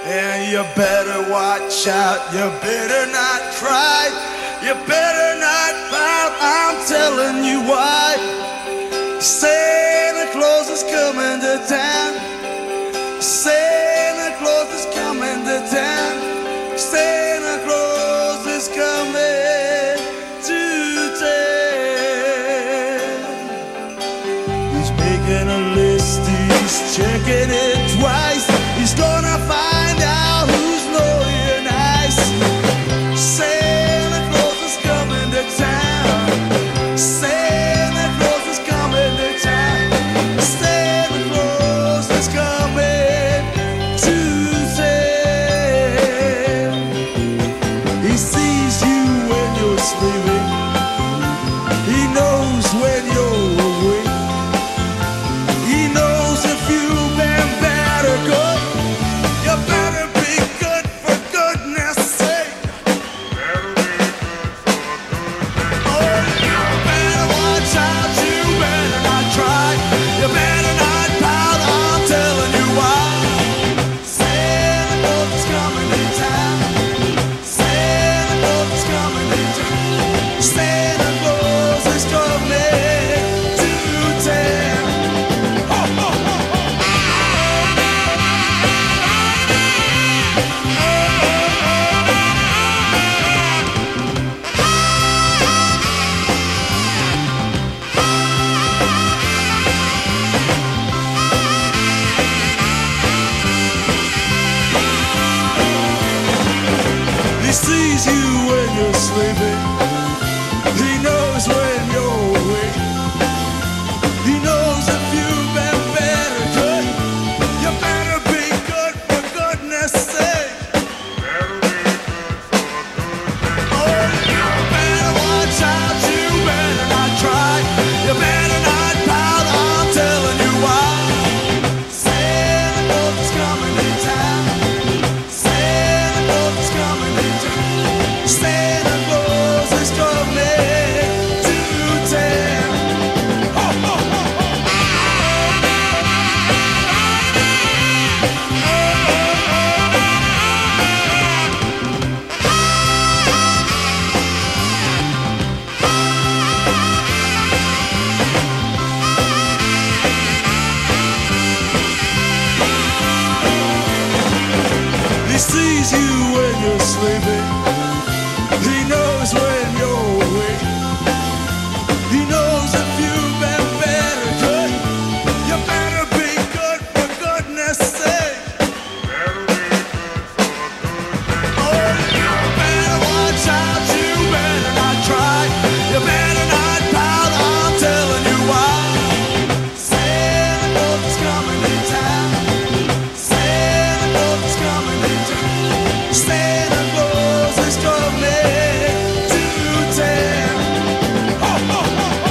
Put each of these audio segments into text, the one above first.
And you better watch out, you better not cry, you better not pout, I'm telling you why. Santa Claus is coming to town, Santa Claus is coming to town, Santa Claus is coming to town. He's making a list, he's checking it twice, he's gonna find out who's naughty and nice. Santa Claus is coming to town, Santa Claus is coming to town, Santa Claus is coming to town. He sees you when you're sleeping, he knows when you're awake, he knows if you've been bad or good. You better be good for goodness sake. Oh, you better watch out, you better not try, you better not pout, I'm telling you why. Santa Claus is coming to town, Santa Claus is coming to town, Santa Claus is coming to town. Ho, ho, ho, ho. He sees you when you're sleeping, he knows when you're awake, he knows if you've been bad or good. You better be good for goodness sake. Oh, you better watch out, you better not try, you better not pout, I'm telling you why. Santa Claus is coming to town, Santa Claus is coming to town, Santa Claus is coming to town. Ho, ho, ho, ho. He sees you when you're sleeping, he knows when you're awake, he knows if you've been bad or good. You better be good for goodness sake. Oh, you better watch out, you better not try, you better not pout, I'm telling you why. Santa Claus is coming to town, Santa Claus is coming to town, Santa Claus is coming to town. Ho, ho, ho, ho.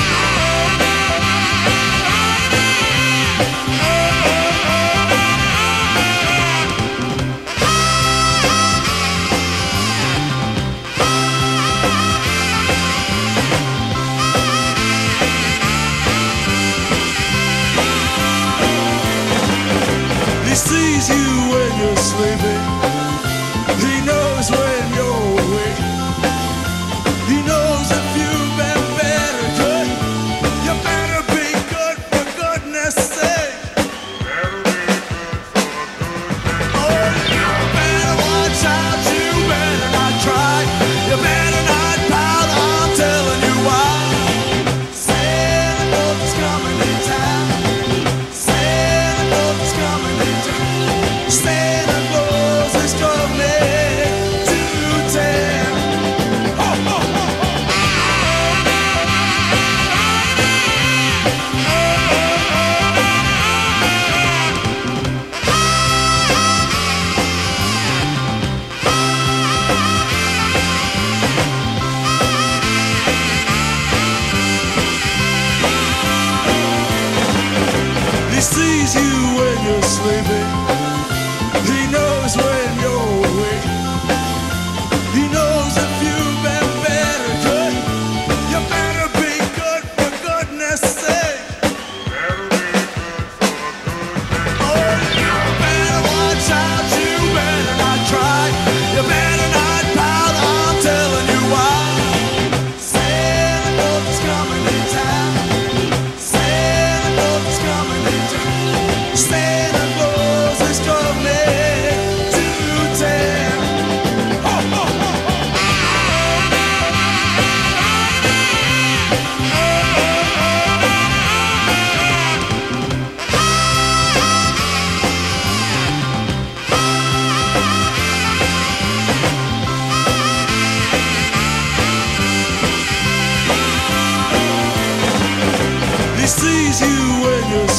He sees you when you're sleeping, he knows when you're awake, he knows if you've been bad or good. You better be good for goodness sake. Oh, you better watch out, you better not try, you better not pout, I'm telling you why. Santa Claus is coming to town, Santa Claus is coming to town, Santa Claus is coming to town. Ho, ho, ho, ho. He sees you when you're sleeping, he knows when you're awake, he knows if you've been bad or good. You better be good for goodness sake. Oh, you better watch out, you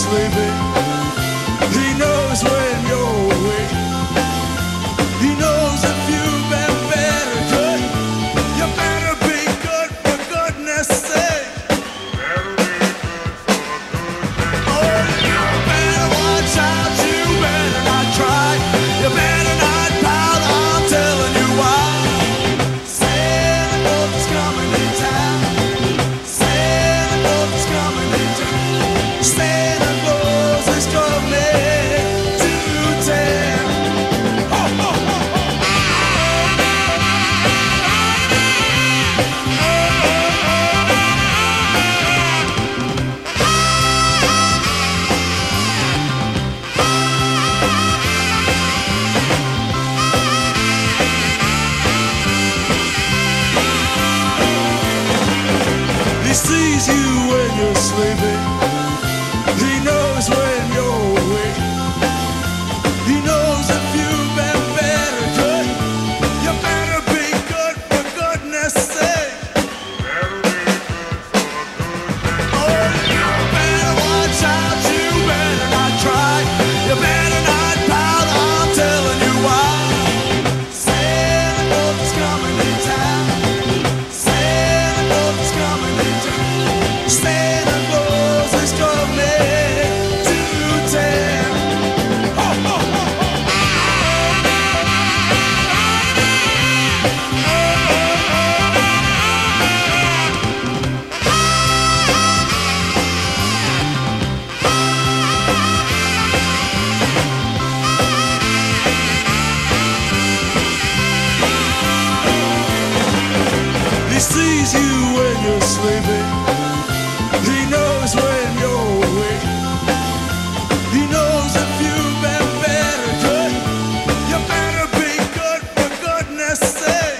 sleeping. He knows when you're awake. He knows if you've been bad or good. You better be good for goodness sake. Oh, you better watch out. You better not try. You better not pout. I'm telling you why. Santa Claus is coming to town. Santa Claus is coming to town. Santa Claus is coming to town. Ho, ho, ho, ho. He sees you when you're sleeping. He knows when you're awake. He knows if you've been bad or good. You better be good for goodness sake. Oh, you better watch out. You better not try. You better not pout. I'm telling you why. Santa Claus is coming to town. Santa Claus is coming to town. Santa Claus is coming to town. Ho, ho, ho, ho. He sees you when you're sleeping. He knows when you're awake. He knows if you've been bad or good. You better be good for goodness sake.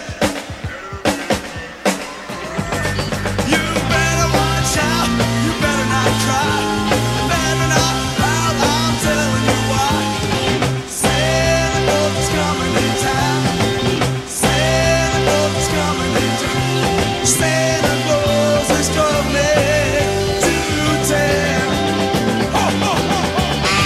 You better watch out. You better not try. You better not pout. I'm telling you why. Santa Claus is coming to town. Santa Claus is coming to town. Santa Claus is coming to town. Ho, ho, ho, ho.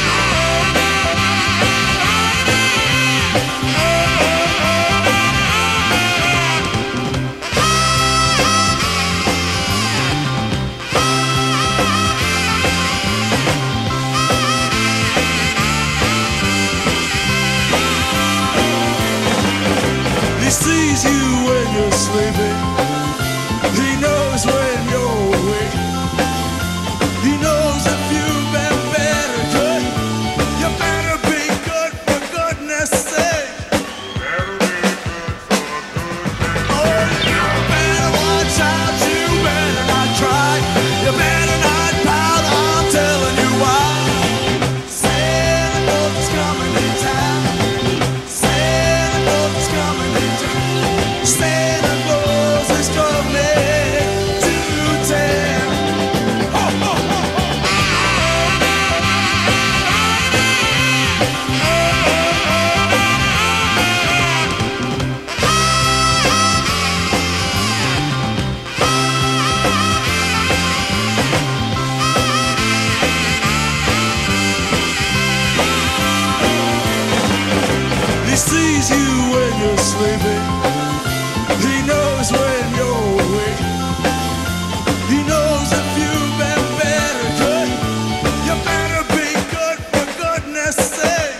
He sees you when you're sleeping. He knows when you're awake. He knows if you've been bad or good. You better be good for goodness sake. Oh, you better watch out. You better not try. You better not pout. I'm telling you why. Santa Claus is coming to town. Santa Claus is coming to town. Santa Claus is coming to town. Ho, ho, ho, ho. He sees you when you're sleeping. He knows when you're awake. He knows if you've been bad or good. You better be good for goodness sake.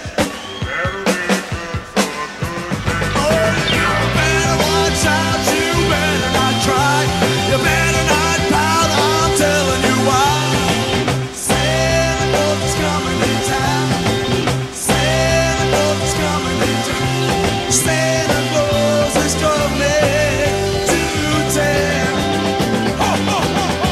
Oh, you better watch out. You better not try. You better not pout. I'm telling you why. Santa Claus is coming to town. Santa Claus is coming to town. Santa Claus is coming to town. Ho, ho, ho, ho.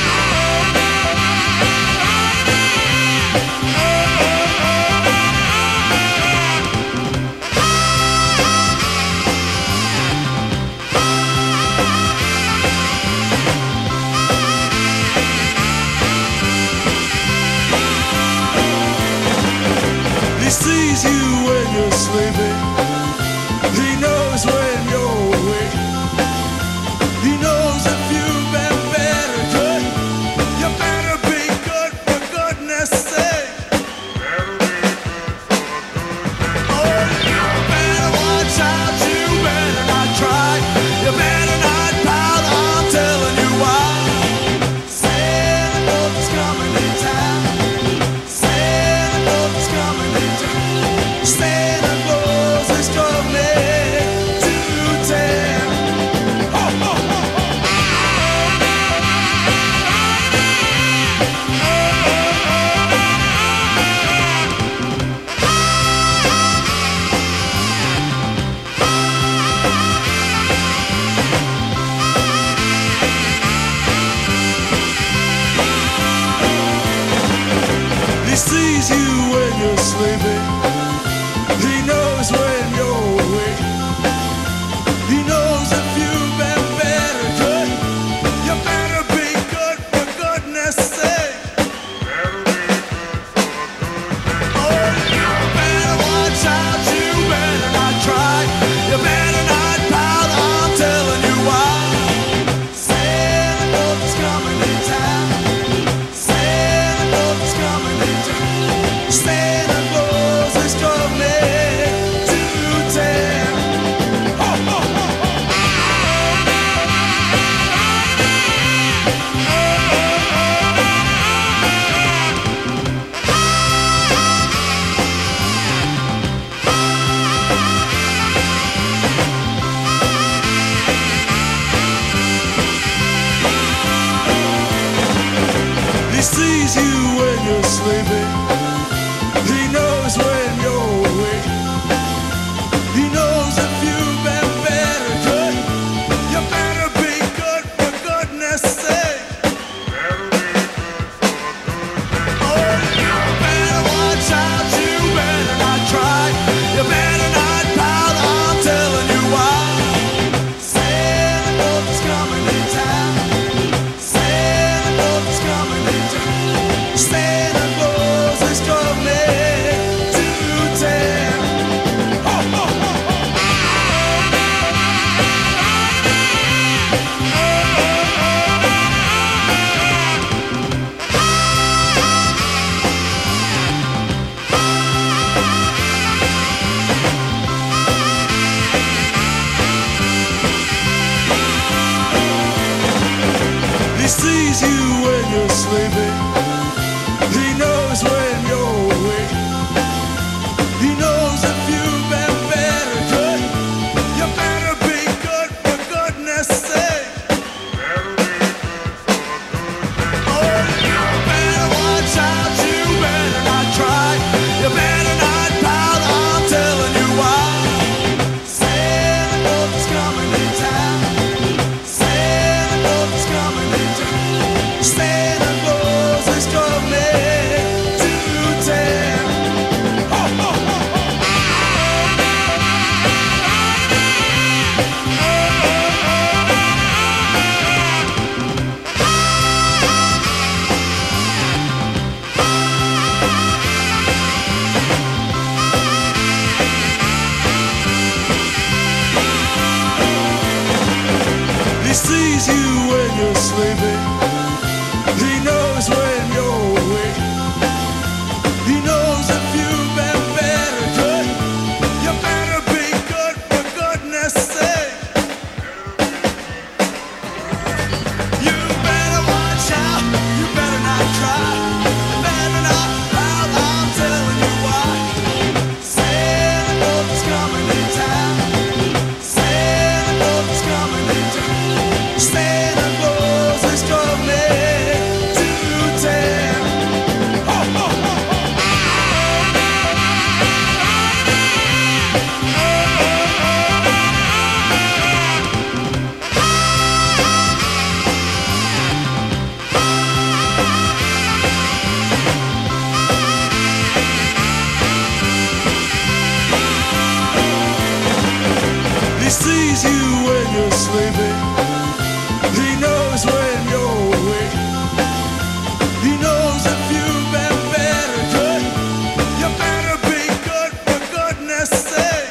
He sees you when you're sleeping. He knows when you're awake. He knows if you've been bad or good. You better be good for goodness sake. sleeping. He knows when you're awake. He knows if you've been better good. You better be good for goodness sake. Oh, you better watch out. You better not try. You better not pout. I'm telling you why. Santa Claus is coming to town. Santa Claus is coming to town. Santa Claus is coming to town. Ho, ho, ho, ho. He sees you when you're sleeping. He knows when you're awake. He knows if you've been better good. You better be good for goodness sake. Oh, you better watch out. You better not try. You better not pout. I'm telling you why. Santa Claus is coming to town. Santa Claus is coming to town. Santa Claus is coming to town. Ho, ho, ho, ho. He sees you when you're sleeping. He knows when you're awake. He knows if you've been better good. You better be good for goodness sake. Oh, you better watch out. You better not try. You better not pout. I'm telling you why. Santa Claus is coming to town. Santa Claus is coming to town. Santa Claus is coming to town. Ho, ho, ho, ho. He sees you when you're sleeping. He knows when you're awake. He knows if you've been better good. You better be good for goodness sake. You better watch out. You better not try. You better not pout. I'm telling you why. Santa Claus is coming to town. Santa Claus is coming to town. Santa Claus is coming to town. Ho, ho, ho, ho. He sees you when you're sleeping. He knows when you're awake. He knows if you've been better good. You better be good for goodness sake.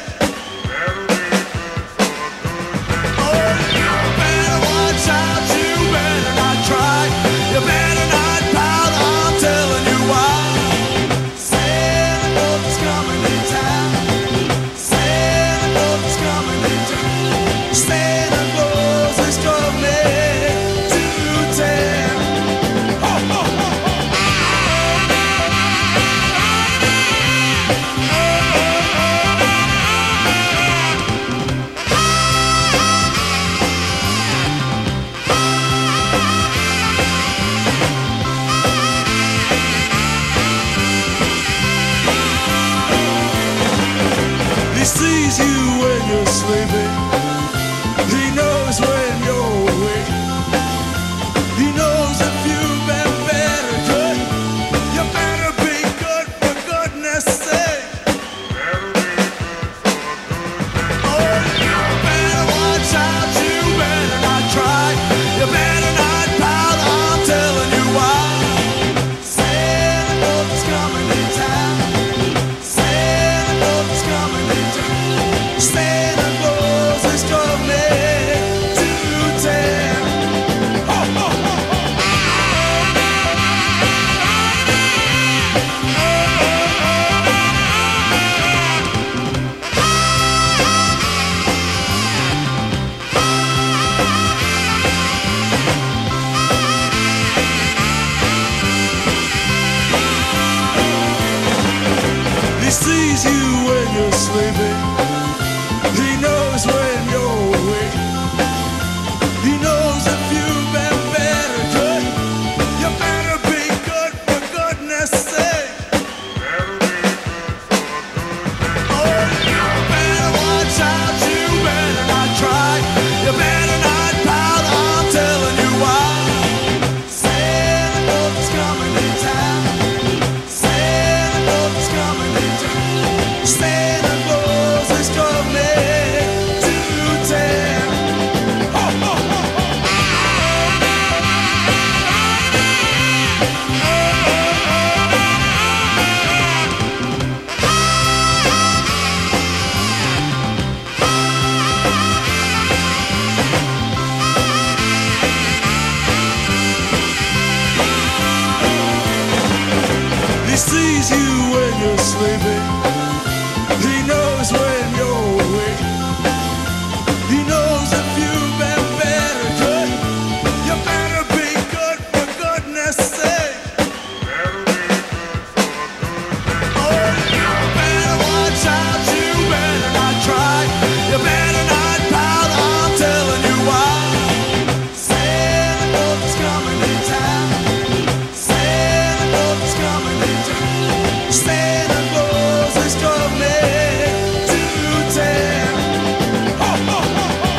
Oh, you better watch out. You better not try. You better not pout. I'm telling you why. Santa Claus is coming to town. Santa Claus is coming to town. Santa Claus is coming to town. Ho, ho, ho, ho. He sees you when you're sleeping. He knows when you're awake. He knows if you've been better good. You better be good for goodness sake. sleeping. He knows when you're awake. He knows if you've been bad or good. You better be good for goodness sake. Oh, you better watch out. You better not try. You better not pout. I'm telling you why. Santa Claus is coming to town. Santa Claus is coming to town. Santa Claus is coming to town. Ho, ho, ho, ho. He sees you when you're sleeping. He knows when you're awake. He knows if you've been bad or good. You better be good for goodness sake. Oh, you better watch out. You better not try. You better not pout. I'm telling you why. Santa Claus is coming to town. Santa Claus is coming to town. Santa Claus is coming to town. Ho, ho, ho, ho.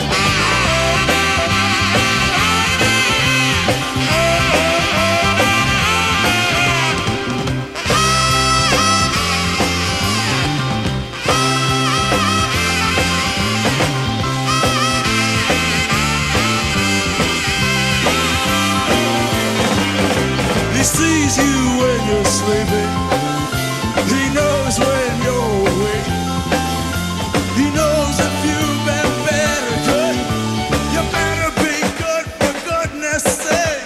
He sees you when you're sleeping. He knows when you're awake. He knows if you've been bad or good. You better be good for goodness sake.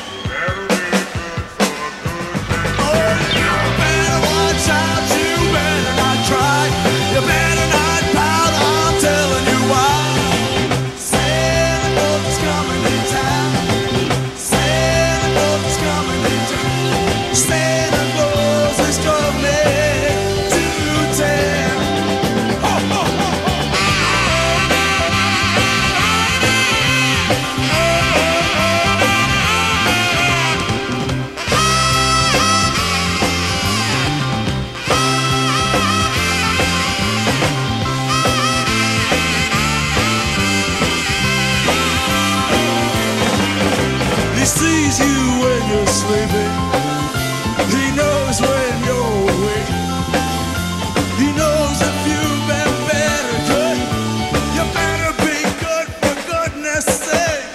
Oh, you better watch out. You better not try. You better not pout. I'm telling you why. Santa Claus is coming to town. Santa Claus is coming to town. Santa Claus is coming to town. Ho, ho, ho, ho. He sees you when you're sleeping. He knows when you're awake. He knows if you've been bad or good. You better be good for goodness sake.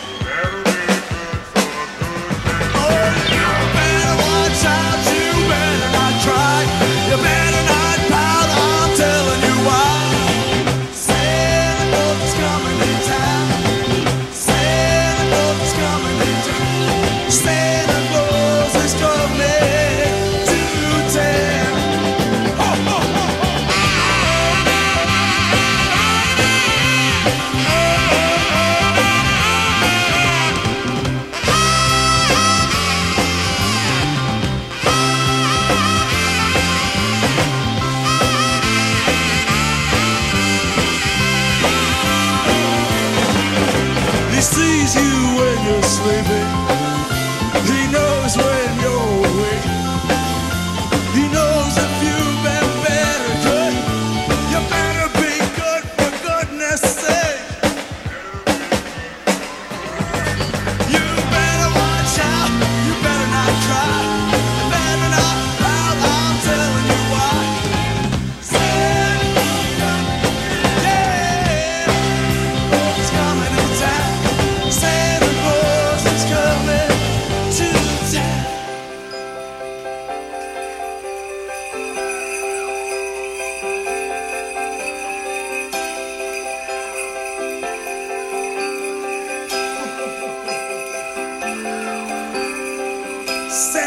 Oh, you better watch out. You better not try. You better not pout. I'm telling you why. Santa Claus is coming to town. Santa Claus is coming to town. Santa Claus is coming to town. Ho, ho, ho, ho. He sees you when you're sleeping. He knows when you're awake. He knows if you've been bad or good. You better be good for goodness sake. You better watch out. You better not try. You better not pout. I'm telling you why. Santa Claus is coming to town. Santa Claus is coming to town. Santa